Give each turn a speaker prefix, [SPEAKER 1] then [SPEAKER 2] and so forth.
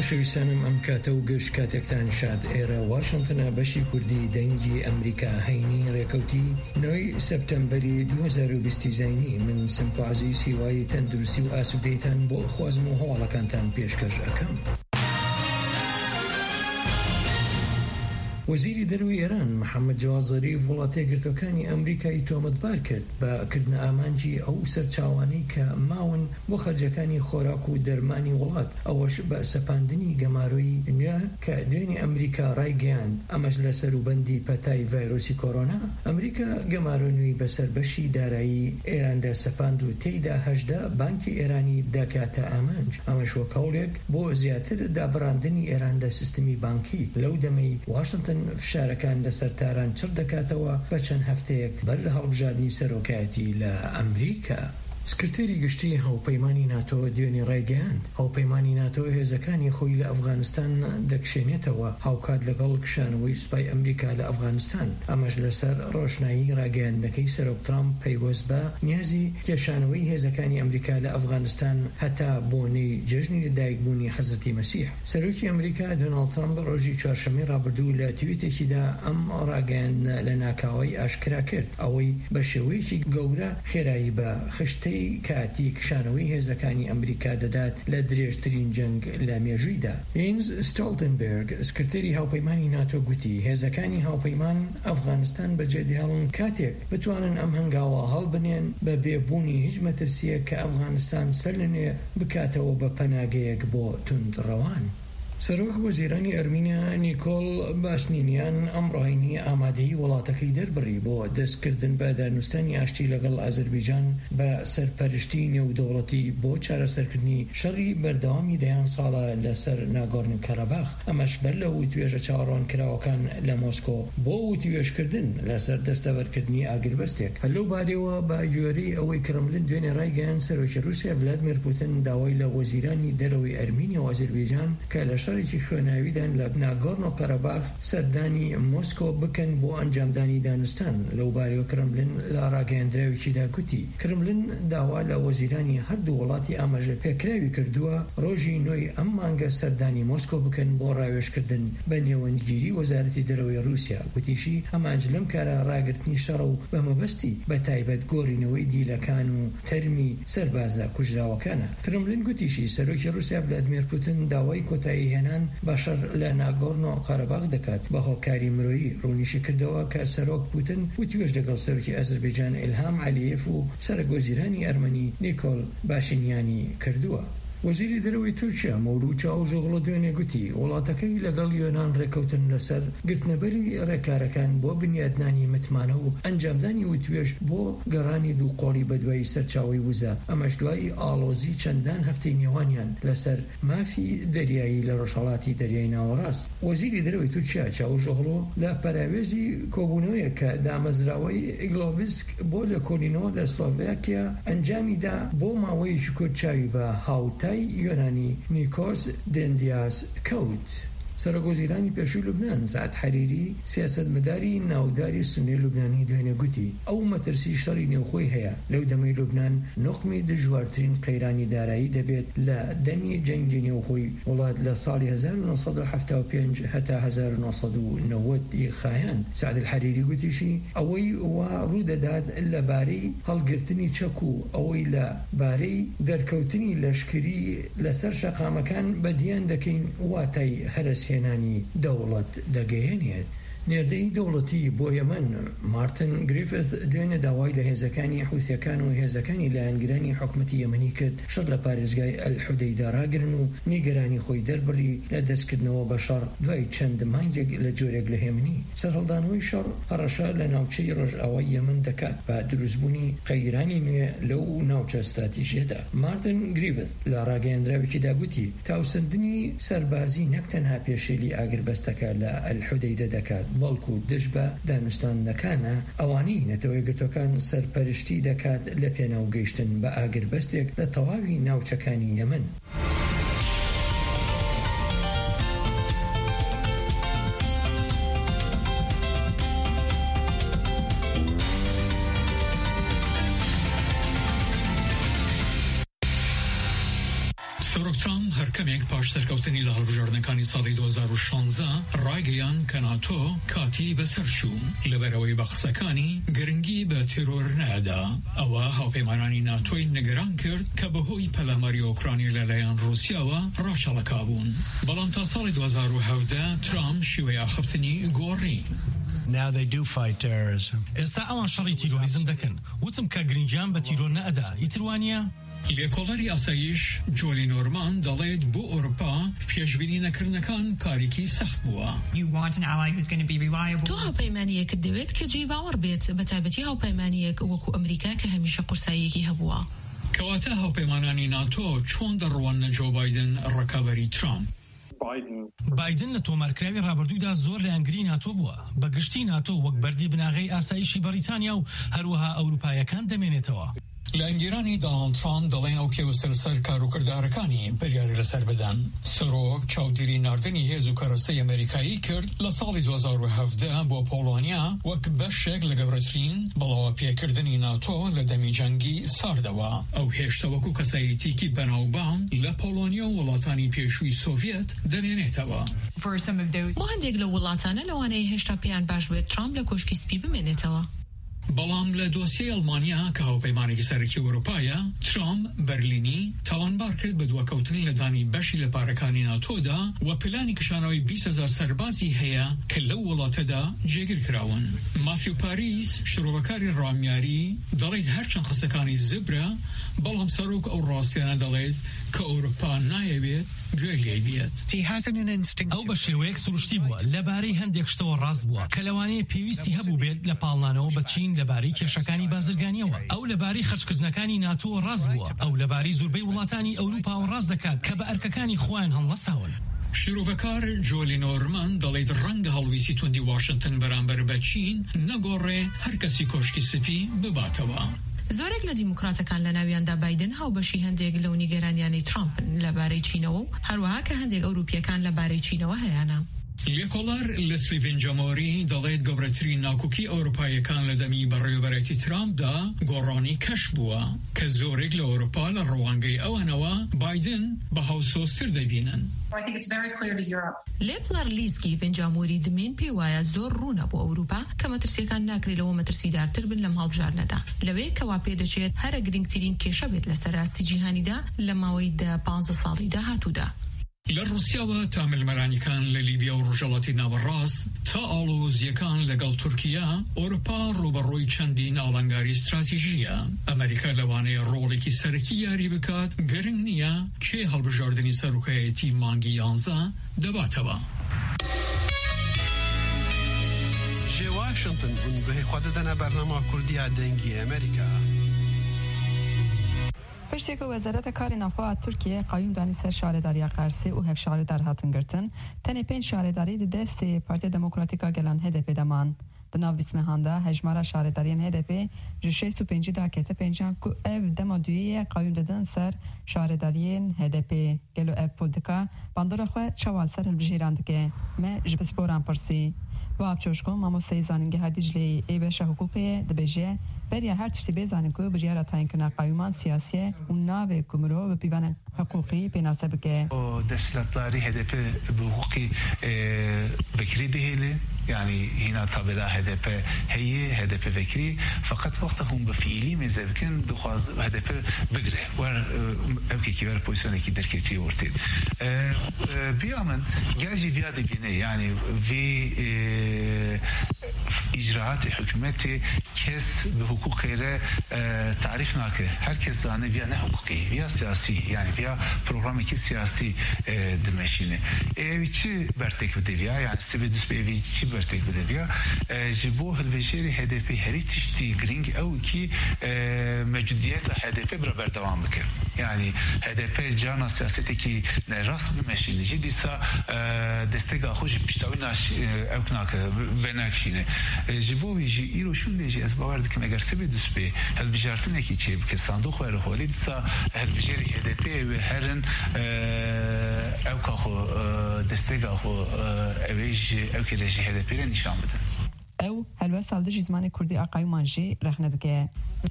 [SPEAKER 1] خۆشەویستانم ئەم کاتە و گەشت کاتێکتان شاد. ئێرە واشنتنە بەشی کوردی دەنگی ئەمریکا هەینی ڕێکەوتی 9 سەپتەمبەری 2020 زاینی. من سمکۆ عەزیز هیوای تەندروستی و ئاسوودەیتان بۆ خوازم و هەواڵەکانتان پێشکەش ئەکەم. وەزیری دەروی ئێران محەممەد جاواد زەریف وڵاتە یەکگرتووەکانی ئەمریکای تۆمەتبار کرد بە کردنە ئامانجی ئەو سەرچاوانەی کە ماون بۆ خەرجەکانی خۆراک و دەرمانی وڵات، ئەوەش بە سەپاندنی گەمارۆیی نوێ کە دوێنێ ئەمریکا ڕایگەیاند. ئەمەش لە سەروبەندی پەتای ڤایرۆسی کۆڕۆنا. ئەمریکا گەمارۆنووی بەسەر بەشی دارایی ئێراندا سەپاند و تێیدا 18 بانکی ئێرانی دەکاتە ئامانج. ئەمەش وەک هەوڵێک بۆ زیاتر دابڕاندنی ئێران لە سیستمی بانکی. لەو دەمەی واشنتن فشارەکان لەسەر تاران چڕ دەکاتەوە بە چەند هەفتەیەک بەر لە هەڵبژاردنی سەرۆکایەتی لە ئەمریکا. سکرتێری گشتی هاوپەیمانی ناتۆ دوێنێ ڕایگەیاند هاوپەیمانی ناتۆ هێزەکانی خۆی لە ئەفغانستان دەکشێنێتەوە هاوکات لەگەڵ کشانەوەی سوپای ئەمریکا لە ئەفغانستان. ئەمەش لەسەر ڕۆشنایی ڕاگەیاندنەکەی سەرۆک ترامپ پەیوەست بە نیازی کێشانەوەی هێزەکانی ئەمریکا لە ئەفغانستان هەتا بۆنەی جەژنی لەدایکبوونی حەزرەتی مەسیح. سەرۆکی ئەمریکا دۆناڵد ترامپ ڕۆژی چوارشەممەی ڕابردوو لە تویتێکیدا ئەم ڕاگەیاندنە لە ناکاوی ئاشکرا کرد، ئەوەی بە شێوەیەکی گەورە خێرایی بە خشتەی کاتی کشانەوەی هێزەکانی ئەمریکا دەدات لە درێژترین جەنگ لە مێژوویدا. یینز ستۆڵتنبێرگ سکرتێری هاوپەیمانی ناتۆ گوتی هێزەکانی هاوپەیمان ئەفغانستان بەجێدێڵن کاتێک بتوانن ئەم هەنگاوە هەڵبنێن بە بێبوونی هیچ مەترسیەک کە ئەفغانستان سەر لە نوێ بکاتەوە بە پەناگەیەک بۆ توندڕەوان. سەرۆک وەزیرانی ئەرمینیا نیکۆل باشنینیان ئەمڕۆهینی ئامادەی وڵاتەکەی دەربڕی بۆ دەستکردن بە دانوستانی ئاشتی لەگەڵ ئازەربایجان بە سەرپەرشتی نێودەوڵەتی بۆ چارەسەرکردنی شەڕی بەردەوامی دەیان ساڵە لەسەر ناگۆرن کارەباخ. ئەمەش بەر لە وتوێژە چاوەڕوانکراوەکان لە مۆسکۆ بۆ وتوێژکردن لەسەر دەستەبەرکردنی ئاگربەستێک. لەو بارەوە بە گوێرەی ئەوەی کرملین دوێنێ ڕایگەیاند سەرۆکی رووسیا ڤلادیمیر پوتین داوای لە وەزیرانی دەرەوەی ئەرمینیا و ئازەربایجان کە لە شەڕێکی خوێناویدان لە ناگۆرن و کارەباخ سەردانی مۆسکۆ بکەن بۆ ئەنجامدانی دانوستان. لەو بارەوە کرملین لە ڕاگەیاندراوێکیدا گوتی کرملین داوا لە وەزیرانی هەردوو وڵاتی ئاماژە پێکراوی کردووە ڕۆژی 9 ئەم مانگە سەردانی مۆسکۆ بکەن بۆ ڕاوێژکردن بە نێوەندگیری وەزارەتی دەرەوەی رووسیا. گوتیشی ئەمانج لەم کارە ڕاگررتنی شەڕە و بە مەبەستی بە تایبەت گۆڕینەوەی دیلەکان و تەرمی سەربازە کوژراوەکانە. کرملین گوتیشی سەرۆکی رووسیا ڤلادیمیر پوتین داوای کۆتایی هێنان باشەر لە ناگۆرن و قەرەباغ دەکات بە هۆکاری مرۆیی. ڕوونیشی کردەوە کە سەرۆک پوتین وتوێژ لەگەڵ سەرۆکی ئەزەربایجان ئیلهام عەلیێف و سەرۆک وەزیرانی ئەرمەنی نیکۆل باشینیانی کردووە. وەزیری دەرەوەی تورکیا مەولود چاوژۆغڵۆ دوێنێ گوتی وڵاتەکەی لەگەڵ یۆنان ڕێکەوتن لەسەر گرتنەبەری ڕێکارەکان بۆ بنیادنانی متمانە و ئەنجامدانی وتوێژ بۆ گەڕانی دووقۆڵی بەدوای سەرچاوی وزە. ئەمەش دوای ئاڵۆزی چەندان هەفتەی نێوانیان لەسەر مافی دەریایی لە ڕۆژهەڵاتی دەریای ناوەڕاست. وەزیری دەرەوەی تورکیا چاوژۆغڵۆ لە پەراوێزی کۆبوونەوەیە کە دامەزراوەی گلۆبسک بۆ لە کۆلینەوە لە سلۆڤاکیا ئەنجامیدا بۆ ماوەیەکی کورتچاوی بە هاوتای یۆنانی نیکۆس دێندیاس کەوت. سەرۆکوەزیرانی پێشووی لوبنان سعد حەریری سیاسەتمەداری ناوداری سونی لوبنانی دوێنێ گوتی ئەو مەترسی شەڕی نێوخۆی هەیە. لەو دەمەی لوبنان نقمی دژوارترین قەیرانی دارایی دەبێت لە دەمی جەنگی نێوخۆی وڵات لە ساڵی 1975 هەتا 1990 خایاند. سعد الحەریری گوتیشی ئەوەی وا ڕوودەدات لەبارەی هەڵگرتنی چەک و ئەوەی لە بارەی دەرکەوتنی لەشکری لەسەر شەقامەکان بەدیان دەکەین واتای هەرسهێنانی دەوڵەت دەگەیەنێت. نێردەی دەوڵەتی بۆ یەمەن مارتن گریفث دوێنێ داوای لە هێزەکانی حوثیەکان و هێزەکانی لایەنگرانی حکومەتی یەمەنی کرد شەڕ لە پارێزگای ئەلحودەیدا ڕاگرن و نیگەرانی خۆی دەربڕی لە دەستکردنەوە بە شەڕ دوای چەند مانگێک لە جۆرێک لە هێمنی. سەرهەڵدانەوەی شەڕ هەڕەشە لە ناوچەی ڕۆژئاوای یەمەن دەکات بە دروستبوونی قەیرانی نوێ لەو ناوچە استراتیژیەدا. مارتن گریفث لە ڕاگەیاندراوێکیدا گوتی تاوسندنی سەربازی نەک تەنها پێشێلی ئاگربەستەکە لە ئەلحودەیدا دەکات بەڵکو دژ بە دانوستانەکانە ئەوانەی نەتەوە یەکگرتووەکان سەرپەرشتی دەکات لە پێناو گەیشتن بە ئاگربەستێک لە تەواوی ناوچەکانی یەمەن.
[SPEAKER 2] سەرۆک ترامپ هەرکەمێک پاشسەرکەوتنی لە هەڵبژاردنەکانی ساڵی 2016 ڕایگەیان کە ناتۆ کاتی بەسەر چوو لەبەرەوەی بە قسەکانی گرنگی بە تیرۆر نەدا. ئەوە هاوپەیمانانی ناتۆی نیگەران کرد کە بەهۆی پەلاماری ئۆکرانی لەلایەن رووسیاوە ڕاوچەڵەکا بوون. بەڵام تا ساڵی 2017 ترامپ شیوەی ئاخفتنی گۆڕی.
[SPEAKER 3] Now they do fight terrorism.
[SPEAKER 4] ئێستا ئەوان شەڕی تیرۆریزم دەکەن. وتم کە گرنگیان بە تیرۆر نەدا. ئیتروانیە؟
[SPEAKER 2] لێکۆڵەری ئاسایش جۆلی نۆرمان دەڵێت بۆ ئەوروپا پێشبینی نەکردنەکان کارێکی سەخت بووە.
[SPEAKER 5] تۆ هاوپەیمانیەکت دەوێت کە جێی باوەڕ بێت، بەتایبەتی هاوپەیمانیەک وەکو ئەمریکا کە هەمیشە قورساییەکی هەبووە.
[SPEAKER 2] کەواتە هاوپەیمانانی ناتۆ چۆن دەڕوانە جۆ بايدن ڕەکابەری ترامپ؟
[SPEAKER 4] بايدن لە تۆمارکراوی ڕابردوودا زۆر لە ئەنگری ناتۆ بووە. بەگشتی ناتۆ وەک بەردی بناغەی ئاسایشی بەریتانیا و هەروەها ئەوروپایەکان دەمێنێتەوە.
[SPEAKER 2] لە ئەنگێرانی دانالد ترامپ دەڵێن ئەو کێوە سەر کاروکردارەکانی بەریاری لەسەر بدەن. سەرۆک چاودێری ناردنی هێز و کەرەسەی ئەمریکایی کرد لە ساڵی 2017 بۆ پۆڵۆنیا وەک بەشێک لە گەورەترین بەڵاوە پێکردنی ناتۆ لە دەمی جەنگی ساردەوە. ئەو هێشتا وەکو کەسایەتیکی بەناوبانگ لە پۆڵۆنیا و وڵاتانی پێشووی سۆڤێت دەمێنێتەوە.
[SPEAKER 5] بۆ هەندێک لە وڵاتانە لەوانەیە هێشتا پێیان باش بێت ترامپ لە کۆشکی سپی بمێنێتەوە.
[SPEAKER 2] بەڵام لە دۆسیەی ئەڵمانیا کە هاوپەیمانێکی سەرەکی ئەوروپایە، ترامپ بەرلینی تاوانبار کرد بە دووەکەوتن لە دانی بەشی لە پارەکانی ناتۆدا و پلانی کشانەوەی 20,000 سەربازی هەیە کە لەو وڵاتەدا جێگیر کراون. مافیو پاریس شرۆڤەکاری ڕامیاری دەڵێت هەرچەند قسەکانی زبرە، بەڵام سەرۆک ئەو ڕاستیانە دەڵێت کە ئەوروپا نایەوێت گوێ لێ بێت.
[SPEAKER 4] ئەو بە شێوەیەک سروشتی بووە لەبارەی هەندێک شتەوە ڕاست بووە کە لەوانەیە پێویستی هەبوو بێت لە پاڵنانەوە بە چین لەبارەی کێشەکانی بازرگانیەوە. ئەو لەبارەی خەرجکردنەکانی ناتۆ ڕاست بووە. ئەو لەبارەی زۆربەی وڵاتانی ئەوروپا ڕاست دەکات کە بە ئەرکەکانی خۆیان هەڵنەساون.
[SPEAKER 2] شیرۆڤەکار جۆلی نۆرمان دەڵێت ڕەنگە هەڵویستی توندی واشنگتن بەرامبەر بە چین نەگۆڕێ هەر کەسی کۆشکی سپی بباتەوە.
[SPEAKER 5] زۆرێک لە دیموکراتەکان لە ناویاندا بايدن هاوبەشی هەندێک لەو نیگەرانیانی ترامپن لەبارەی چینەوە و هەروەها کە هەندێک ئەوروپیەکان لەبارەی چینەوە هەیەنە.
[SPEAKER 2] لێکۆڵەر لەسلی ڤینجامۆری دەڵێت گەورەترین ناکۆکی ئەوروپایەکان لە دەمی بەڕێوەبەرەتی ترامپدا گۆڕانی کەش بووە کە زۆرێک لە ئەوروپا لە ڕەوانگەی ئەوانەوە بايدن بە هاوسۆسر دەبینن.
[SPEAKER 5] لێپلەر لیزکی ڤینجامۆری دمێن پێ وایە زۆر ڕوونە بۆ ئەوروپا کە مەترسیەکان ناکرێتەوە مەترسیدارتر بن لەم هەڵبژاردنەدا، لەوەیە کەوا پێ دەچێت هەرە گرنگترین کێشە بێت لە سەراستی جیهانیدا لە ماوەی 15 ساڵی داهاتوودا.
[SPEAKER 2] لە رووسیاوە تا ملمەرانیەکان لە لیبیا و ڕۆژهەڵاتی ناوەڕاست تا ئاڵۆزیەکان لەگەڵ تورکیا، ئەوروپا ڕوبەڕۆی چەندین ئاڵنگاری استراتیژیە. ئەمریکا لەوانەیە ڕۆڵێکی سەرەکی یاری بکات، گرنگ نییە کێ هەڵبژاردننی سەرۆکایەتی مانگی 11 دەباتەوە.
[SPEAKER 3] واشنطن بهی خود دادن برنامه کردی دنگی امریکا.
[SPEAKER 6] پشتێک وەزارەتە کاری ناوخۆ تورکیە قایون دانی سەر شارێداریە قەرسێ و هەفشارێدار هاتن گرتن تەنێ 5 شارێداری دەستی پارتیە دەموکراتیکا گەلان هەدەپێ دەمان. دناو بیسمەهاندا هەژمارە شارێداریان هەدەپێ ji 65 داکێتە 5 ku ev dema duyê qayûn didin ser şaredariyên HDP gelo ev politika bandora xwe çawa ser hilbijêran dike me ji pisporan pirsî. Vab çoşkun mamosteyê zanîngeh Dicleyê ê beşa hukûkê dibêje beriya her tiştî bêzanin ku biryara tayinkirina qayûman siyasiye û navê ku mirov bi pîvanên hukûqî pênase bike.
[SPEAKER 7] Desthilatdarî HDP bi hukûqî vekirî dihêlê yani hîna tabela HDP heye HDP vekirî fakat wexta hûn bi fiîlî mêze bikin dixwaz HDP bigire wer evkekî wer pozisyonekî derketiye ortê. Biya min gel jî viya dibîne yani vê icraatê hükûmetê kes bi hukûkê re tarîf nake. Herkes zane viya ne hukûkî viya siyasî yani viya programekî siyasî dimeşîne. Ev çi bertek bide viya yani sivê dus bi evî çi bertek bide viya ji bo hilvêjêrê HDP herî tiştî giring ew ki mevcudiyeta HDP bir berdewam bike. Yani HDP cana siyasetekî nerast bimeşîne jî dîsa desteka xwe ji piştawîna ew nake venekşîne. Ji bo wî jî îro şûn de jî ez bawer dikim eger sivê dus bi hilbijartinekî çê bike sandoq were holî dîsa hilbijêrê HDP ve herin evka xwe desteka xwe ew jî evkê re jî HDP re nîşan bidin.
[SPEAKER 6] Ew helbest salde jî zimanê Kurdî a qayûman jî rexne dike.